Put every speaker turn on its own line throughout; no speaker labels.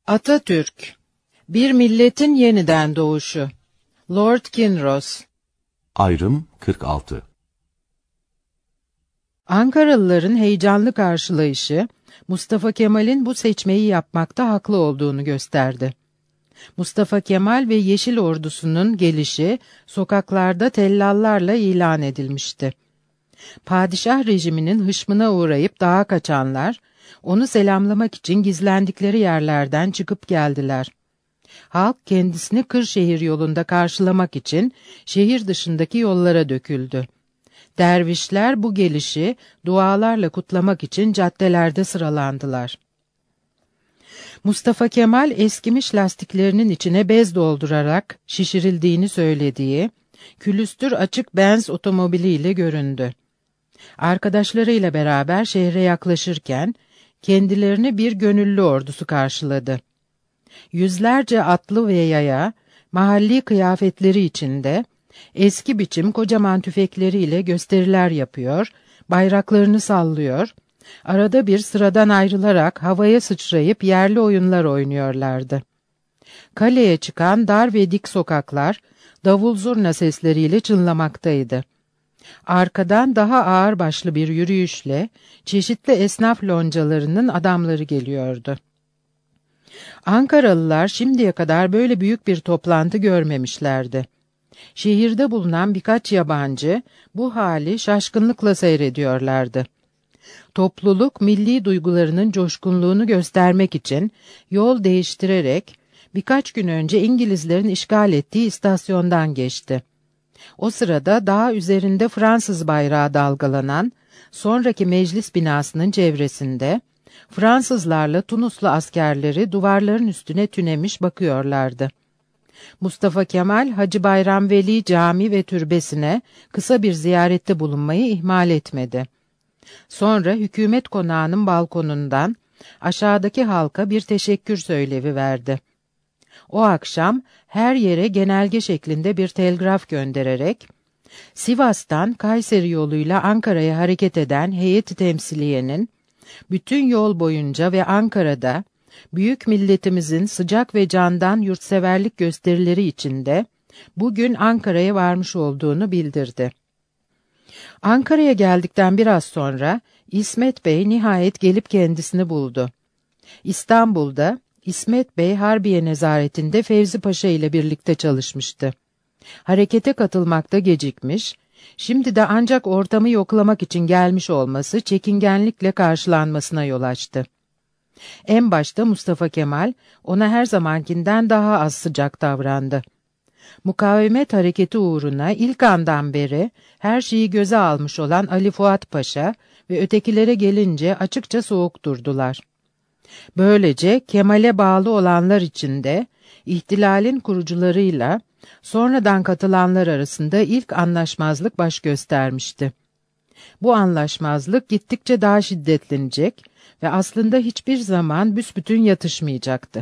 Atatürk, bir milletin yeniden doğuşu. Lord Kinross.
Ayrım 46.
Ankaralıların heyecanlı karşılayışı, Mustafa Kemal'in bu seçmeyi yapmakta haklı olduğunu gösterdi. Mustafa Kemal ve Yeşil Ordusu'nun gelişi sokaklarda tellallarla ilan edilmişti. Padişah rejiminin hışmına uğrayıp dağa kaçanlar, onu selamlamak için gizlendikleri yerlerden çıkıp geldiler. Halk kendisini Kırşehir yolunda karşılamak için şehir dışındaki yollara döküldü. Dervişler bu gelişi dualarla kutlamak için caddelerde sıralandılar. Mustafa Kemal eskimiş lastiklerinin içine bez doldurarak şişirildiğini söylediği, külüstür açık Benz otomobiliyle göründü. Arkadaşlarıyla beraber şehre yaklaşırken kendilerini bir gönüllü ordusu karşıladı. Yüzlerce atlı ve yaya, mahalli kıyafetleri içinde, eski biçim kocaman tüfekleriyle gösteriler yapıyor, bayraklarını sallıyor, arada bir sıradan ayrılarak havaya sıçrayıp yerli oyunlar oynuyorlardı. Kaleye çıkan dar ve dik sokaklar, davul zurna sesleriyle çınlamaktaydı. Arkadan daha ağırbaşlı bir yürüyüşle, çeşitli esnaf loncalarının adamları geliyordu. Ankaralılar şimdiye kadar böyle büyük bir toplantı görmemişlerdi. Şehirde bulunan birkaç yabancı bu hali şaşkınlıkla seyrediyorlardı. Topluluk milli duygularının coşkunluğunu göstermek için yol değiştirerek birkaç gün önce İngilizlerin işgal ettiği istasyondan geçti. O sırada dağ üzerinde Fransız bayrağı dalgalanan sonraki meclis binasının çevresinde Fransızlarla Tunuslu askerleri duvarların üstüne tünemiş bakıyorlardı. Mustafa Kemal, Hacı Bayram Veli Cami ve türbesine kısa bir ziyarette bulunmayı ihmal etmedi. Sonra hükümet konağının balkonundan aşağıdaki halka bir teşekkür söylevi verdi. O akşam her yere genelge şeklinde bir telgraf göndererek, Sivas'tan Kayseri yoluyla Ankara'ya hareket eden heyet-i temsiliyenin, bütün yol boyunca ve Ankara'da, büyük milletimizin sıcak ve candan yurtseverlik gösterileri içinde, bugün Ankara'ya varmış olduğunu bildirdi. Ankara'ya geldikten biraz sonra, İsmet Bey nihayet gelip kendisini buldu. İstanbul'da, İsmet Bey Harbiye nezaretinde Fevzi Paşa ile birlikte çalışmıştı. Harekete katılmakta gecikmiş, şimdi de ancak ortamı yoklamak için gelmiş olması çekingenlikle karşılanmasına yol açtı. En başta Mustafa Kemal ona her zamankinden daha az sıcak davrandı. Mukavemet hareketi uğruna ilk andan beri her şeyi göze almış olan Ali Fuat Paşa ve ötekilere gelince açıkça soğuk durdular. Böylece Kemal'e bağlı olanlar içinde ihtilalin kurucularıyla sonradan katılanlar arasında ilk anlaşmazlık baş göstermişti. Bu anlaşmazlık gittikçe daha şiddetlenecek ve aslında hiçbir zaman büsbütün yatışmayacaktı.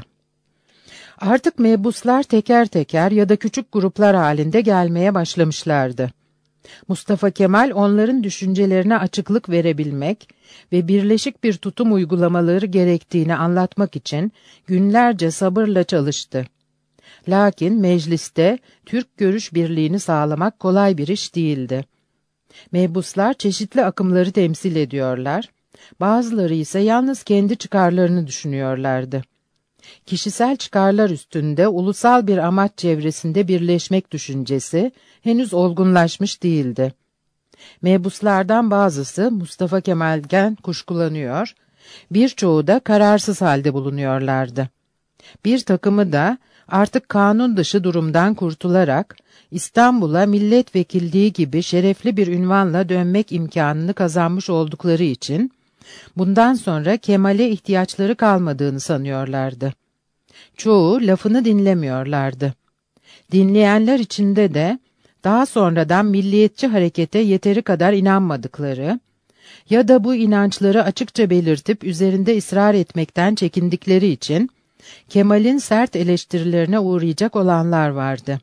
Artık mebuslar teker teker ya da küçük gruplar halinde gelmeye başlamışlardı. Mustafa Kemal onların düşüncelerine açıklık verebilmek ve birleşik bir tutum uygulamaları gerektiğini anlatmak için günlerce sabırla çalıştı. Lakin mecliste Türk görüş birliğini sağlamak kolay bir iş değildi. Mebuslar çeşitli akımları temsil ediyorlar, bazıları ise yalnız kendi çıkarlarını düşünüyorlardı. Kişisel çıkarlar üstünde ulusal bir amaç çevresinde birleşmek düşüncesi henüz olgunlaşmış değildi. Mebuslardan bazısı Mustafa Kemal'den kuşkulanıyor, birçoğu da kararsız halde bulunuyorlardı. Bir takımı da artık kanun dışı durumdan kurtularak İstanbul'a milletvekilliği gibi şerefli bir ünvanla dönmek imkanını kazanmış oldukları için bundan sonra Kemal'e ihtiyaçları kalmadığını sanıyorlardı. Çoğu lafını dinlemiyorlardı. Dinleyenler içinde de daha sonradan milliyetçi harekete yeteri kadar inanmadıkları ya da bu inançları açıkça belirtip üzerinde ısrar etmekten çekindikleri için Kemal'in sert eleştirilerine uğrayacak olanlar vardı.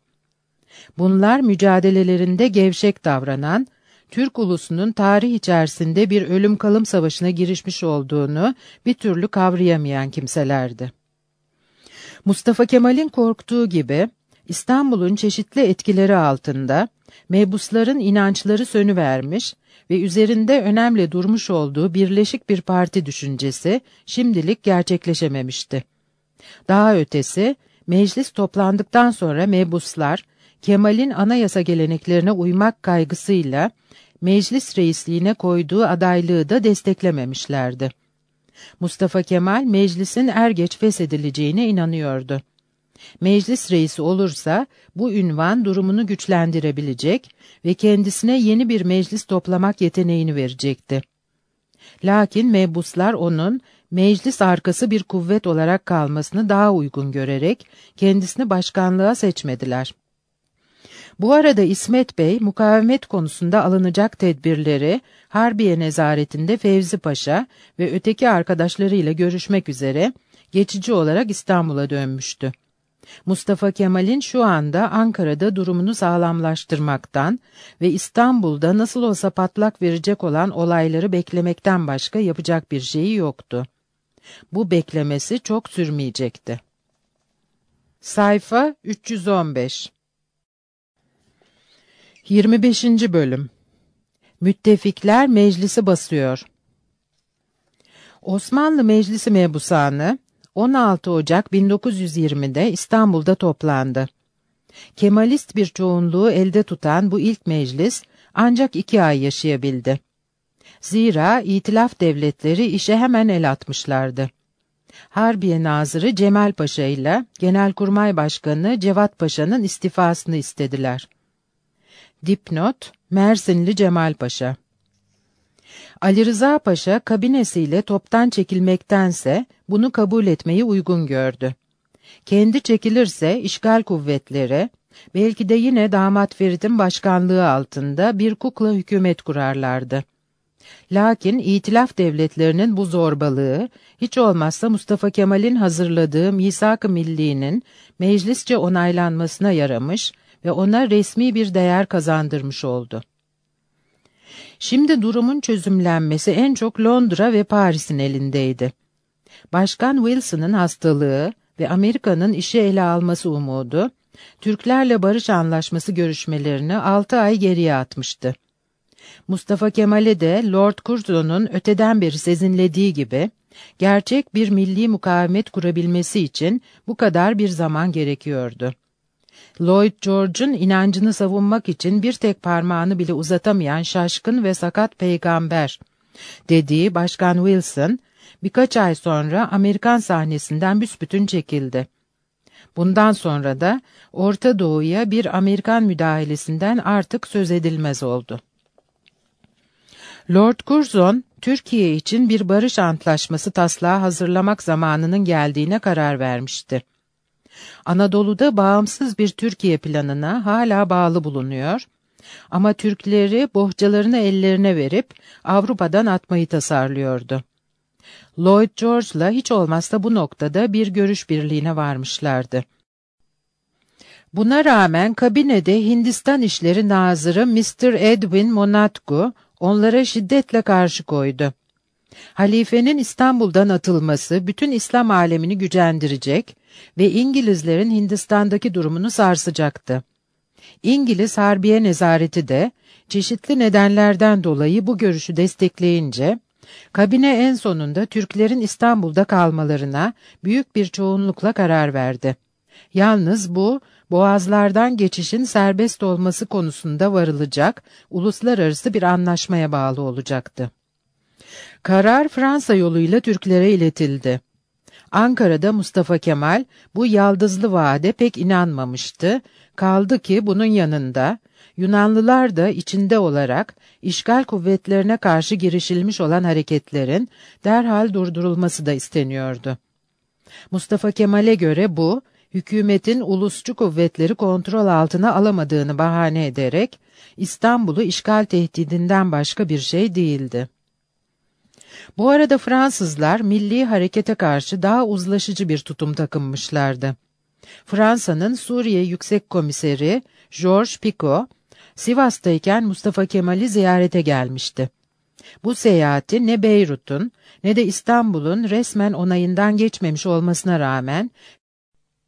Bunlar mücadelelerinde gevşek davranan, Türk ulusunun tarih içerisinde bir ölüm kalım savaşına girişmiş olduğunu bir türlü kavrayamayan kimselerdi. Mustafa Kemal'in korktuğu gibi İstanbul'un çeşitli etkileri altında mebusların inançları sönüvermiş ve üzerinde önemli durmuş olduğu birleşik bir parti düşüncesi şimdilik gerçekleşememişti. Daha ötesi, meclis toplandıktan sonra mebuslar, Kemal'in anayasa geleneklerine uymak kaygısıyla meclis reisliğine koyduğu adaylığı da desteklememişlerdi. Mustafa Kemal, meclisin er geç feshedileceğine inanıyordu. Meclis reisi olursa, bu ünvan durumunu güçlendirebilecek ve kendisine yeni bir meclis toplamak yeteneğini verecekti. Lakin mebuslar onun, meclis arkası bir kuvvet olarak kalmasını daha uygun görerek, kendisini başkanlığa seçmediler. Bu arada İsmet Bey, mukavemet konusunda alınacak tedbirleri, Harbiye nezaretinde Fevzi Paşa ve öteki arkadaşlarıyla görüşmek üzere, geçici olarak İstanbul'a dönmüştü. Mustafa Kemal'in şu anda Ankara'da durumunu sağlamlaştırmaktan ve İstanbul'da nasıl olsa patlak verecek olan olayları beklemekten başka yapacak bir şeyi yoktu. Bu beklemesi çok sürmeyecekti. Sayfa 315 25. Bölüm Müttefikler Meclisi basıyor. Osmanlı Meclisi Mebusanı 16 Ocak 1920'de İstanbul'da toplandı. Kemalist bir çoğunluğu elde tutan bu ilk meclis ancak 2 ay yaşayabildi. Zira İtilaf devletleri işe hemen el atmışlardı. Harbiye Nazırı Cemal Paşa ile Genelkurmay Başkanı Cevat Paşa'nın istifasını istediler. Dipnot, Mersinli Cemal Paşa. Ali Rıza Paşa kabinesiyle toptan çekilmektense bunu kabul etmeyi uygun gördü. Kendi çekilirse işgal kuvvetleri, belki de yine Damat Ferit'in başkanlığı altında bir kukla hükümet kurarlardı. Lakin İtilaf devletlerinin bu zorbalığı, hiç olmazsa Mustafa Kemal'in hazırladığı Misak-ı Milli'nin meclisçe onaylanmasına yaramış ve ona resmi bir değer kazandırmış oldu. Şimdi durumun çözümlenmesi en çok Londra ve Paris'in elindeydi. Başkan Wilson'ın hastalığı ve Amerika'nın işi ele alması umudu, Türklerle barış anlaşması görüşmelerini 6 ay geriye atmıştı. Mustafa Kemal'e de Lord Curzon'un öteden beri sezinlediği gibi, gerçek bir milli mukavemet kurabilmesi için bu kadar bir zaman gerekiyordu. Lloyd George'un inancını savunmak için bir tek parmağını bile uzatamayan şaşkın ve sakat peygamber dediği Başkan Wilson, birkaç ay sonra Amerikan sahnesinden büsbütün çekildi. Bundan sonra da Orta Doğu'ya bir Amerikan müdahalesinden artık söz edilmez oldu. Lord Curzon, Türkiye için bir barış antlaşması taslağı hazırlamak zamanının geldiğine karar vermişti. Anadolu'da bağımsız bir Türkiye planına hala bağlı bulunuyor ama Türkleri bohçalarını ellerine verip Avrupa'dan atmayı tasarlıyordu. Lloyd George'la hiç olmazsa bu noktada bir görüş birliğine varmışlardı. Buna rağmen kabinede Hindistan İşleri Nazırı Mr. Edwin Montagu onlara şiddetle karşı koydu. Halifenin İstanbul'dan atılması bütün İslam alemini gücendirecek ve İngilizlerin Hindistan'daki durumunu sarsacaktı. İngiliz Harbiye Nezareti de çeşitli nedenlerden dolayı bu görüşü destekleyince, kabine en sonunda Türklerin İstanbul'da kalmalarına büyük bir çoğunlukla karar verdi. Yalnız bu, boğazlardan geçişin serbest olması konusunda varılacak uluslararası bir anlaşmaya bağlı olacaktı. Karar Fransa yoluyla Türklere iletildi. Ankara'da Mustafa Kemal bu yaldızlı vaade pek inanmamıştı, kaldı ki bunun yanında Yunanlılar da içinde olarak işgal kuvvetlerine karşı girişilmiş olan hareketlerin derhal durdurulması da isteniyordu. Mustafa Kemal'e göre bu, hükümetin ulusçu kuvvetleri kontrol altına alamadığını bahane ederek İstanbul'u işgal tehdidinden başka bir şey değildi. Bu arada Fransızlar milli harekete karşı daha uzlaşıcı bir tutum takınmışlardı. Fransa'nın Suriye Yüksek Komiseri Georges Picot, Sivas'tayken Mustafa Kemal'i ziyarete gelmişti. Bu seyahati ne Beyrut'un ne de İstanbul'un resmen onayından geçmemiş olmasına rağmen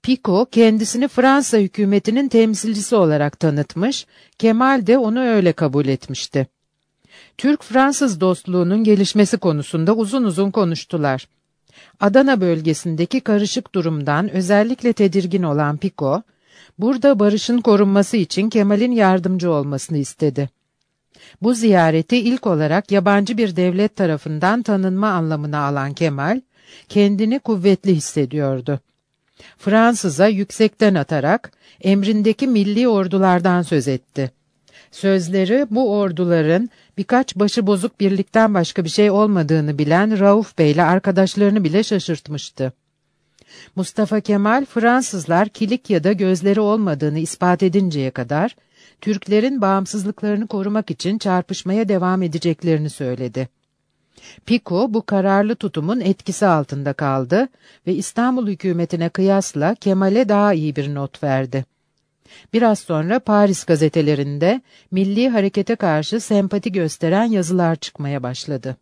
Picot kendisini Fransa hükümetinin temsilcisi olarak tanıtmış, Kemal de onu öyle kabul etmişti. Türk-Fransız dostluğunun gelişmesi konusunda uzun uzun konuştular. Adana bölgesindeki karışık durumdan özellikle tedirgin olan Picot, burada barışın korunması için Kemal'in yardımcı olmasını istedi. Bu ziyareti ilk olarak yabancı bir devlet tarafından tanınma anlamına alan Kemal, kendini kuvvetli hissediyordu. Fransız'a yüksekten atarak emrindeki milli ordulardan söz etti. Sözleri bu orduların birkaç başıbozuk birlikten başka bir şey olmadığını bilen Rauf Bey ile arkadaşlarını bile şaşırtmıştı. Mustafa Kemal, Fransızlar Kilikya'da gözleri olmadığını ispat edinceye kadar, Türklerin bağımsızlıklarını korumak için çarpışmaya devam edeceklerini söyledi. Picot bu kararlı tutumun etkisi altında kaldı ve İstanbul hükümetine kıyasla Kemal'e daha iyi bir not verdi. Biraz sonra Paris gazetelerinde milli harekete karşı sempati gösteren yazılar çıkmaya başladı.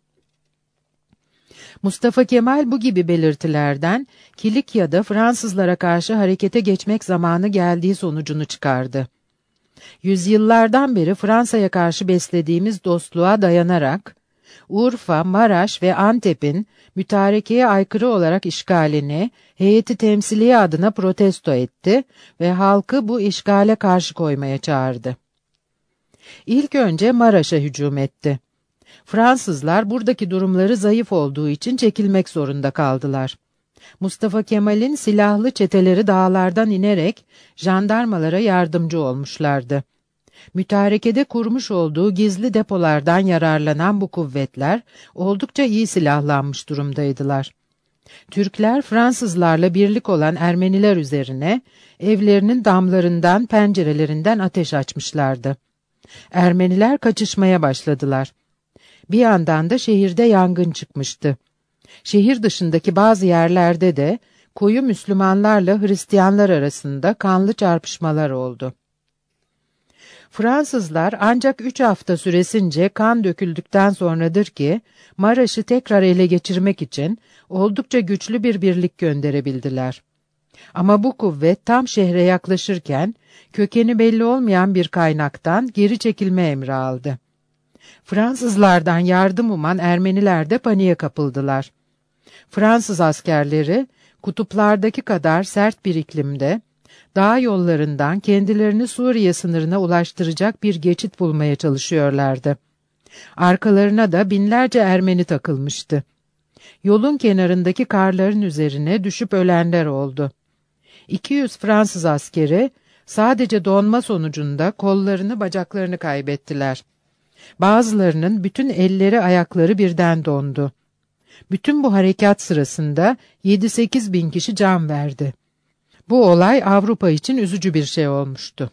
Mustafa Kemal bu gibi belirtilerden Kilikya'da Fransızlara karşı harekete geçmek zamanı geldiği sonucunu çıkardı. Yüzyıllardan beri Fransa'ya karşı beslediğimiz dostluğa dayanarak, Urfa, Maraş ve Antep'in mütarekeye aykırı olarak işgalini heyeti temsiliye adına protesto etti ve halkı bu işgale karşı koymaya çağırdı. İlk önce Maraş'a hücum etti. Fransızlar buradaki durumları zayıf olduğu için çekilmek zorunda kaldılar. Mustafa Kemal'in silahlı çeteleri dağlardan inerek jandarmalara yardımcı olmuşlardı. Mütarekede kurmuş olduğu gizli depolardan yararlanan bu kuvvetler oldukça iyi silahlanmış durumdaydılar. Türkler Fransızlarla birlik olan Ermeniler üzerine evlerinin damlarından, pencerelerinden ateş açmışlardı. Ermeniler kaçışmaya başladılar. Bir yandan da şehirde yangın çıkmıştı. Şehir dışındaki bazı yerlerde de koyu Müslümanlarla Hristiyanlar arasında kanlı çarpışmalar oldu. Fransızlar ancak 3 hafta süresince kan döküldükten sonradır ki Maraş'ı tekrar ele geçirmek için oldukça güçlü bir birlik gönderebildiler. Ama bu kuvvet tam şehre yaklaşırken kökeni belli olmayan bir kaynaktan geri çekilme emri aldı. Fransızlardan yardım uman Ermeniler de paniğe kapıldılar. Fransız askerleri kutuplardaki kadar sert bir iklimde dağ yollarından kendilerini Suriye sınırına ulaştıracak bir geçit bulmaya çalışıyorlardı. Arkalarına da binlerce Ermeni takılmıştı. Yolun kenarındaki karların üzerine düşüp ölenler oldu. 200 Fransız askeri sadece donma sonucunda kollarını, bacaklarını kaybettiler. Bazılarının bütün elleri, ayakları birden dondu. Bütün bu harekat sırasında 7-8 bin kişi can verdi. Bu olay Avrupa için üzücü bir şey olmuştu.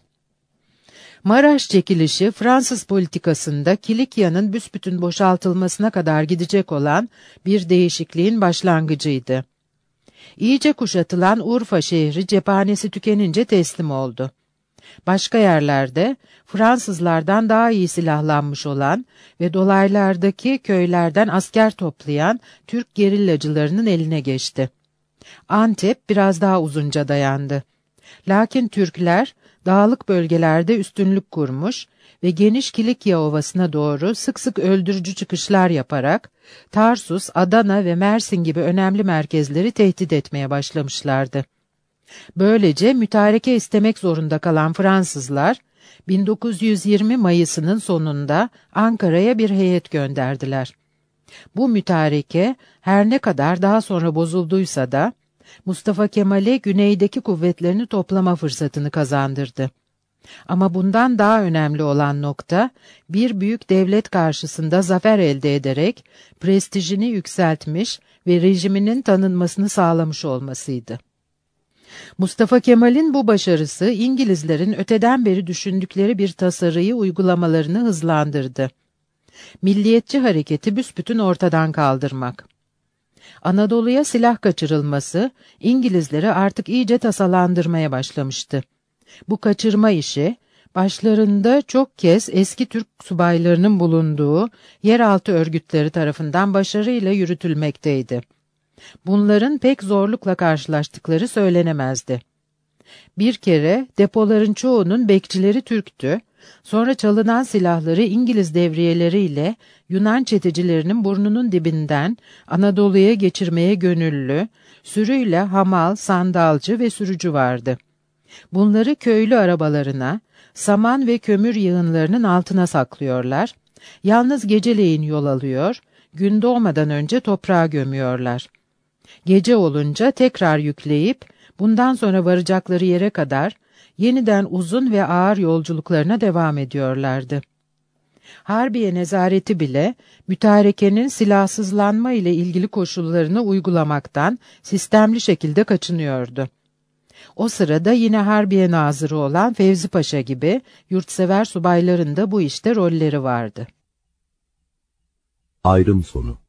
Maraş çekilişi Fransız politikasında Kilikya'nın büsbütün boşaltılmasına kadar gidecek olan bir değişikliğin başlangıcıydı. İyice kuşatılan Urfa şehri cephanesi tükenince teslim oldu. Başka yerlerde Fransızlardan daha iyi silahlanmış olan ve dolaylardaki köylerden asker toplayan Türk gerillacılarının eline geçti. Antep biraz daha uzunca dayandı. Lakin Türkler dağlık bölgelerde üstünlük kurmuş ve geniş Kilikya Ovası'na doğru sık sık öldürücü çıkışlar yaparak Tarsus, Adana ve Mersin gibi önemli merkezleri tehdit etmeye başlamışlardı. Böylece mütareke istemek zorunda kalan Fransızlar 1920 Mayıs'ının sonunda Ankara'ya bir heyet gönderdiler. Bu mütareke her ne kadar daha sonra bozulduysa da Mustafa Kemal'e güneydeki kuvvetlerini toplama fırsatını kazandırdı. Ama bundan daha önemli olan nokta, bir büyük devlet karşısında zafer elde ederek prestijini yükseltmiş ve rejiminin tanınmasını sağlamış olmasıydı. Mustafa Kemal'in bu başarısı İngilizlerin öteden beri düşündükleri bir tasarıyı uygulamalarını hızlandırdı. Milliyetçi hareketi büsbütün ortadan kaldırmak. Anadolu'ya silah kaçırılması İngilizleri artık iyice tasalandırmaya başlamıştı. Bu kaçırma işi başlarında çok kez eski Türk subaylarının bulunduğu yeraltı örgütleri tarafından başarıyla yürütülmekteydi. Bunların pek zorlukla karşılaştıkları söylenemezdi. Bir kere depoların çoğunun bekçileri Türktü, sonra çalınan silahları İngiliz devriyeleriyle Yunan çetecilerinin burnunun dibinden Anadolu'ya geçirmeye gönüllü, sürüyle hamal, sandalcı ve sürücü vardı. Bunları köylü arabalarına, saman ve kömür yığınlarının altına saklıyorlar, yalnız geceleyin yol alıyor, gün doğmadan önce toprağa gömüyorlar. Gece olunca tekrar yükleyip, bundan sonra varacakları yere kadar yeniden uzun ve ağır yolculuklarına devam ediyorlardı. Harbiye nezareti bile mütarekenin silahsızlanma ile ilgili koşullarını uygulamaktan sistemli şekilde kaçınıyordu. O sırada yine Harbiye Nazırı olan Fevzi Paşa gibi yurtsever subayların da bu işte rolleri vardı.
Ayrım sonu.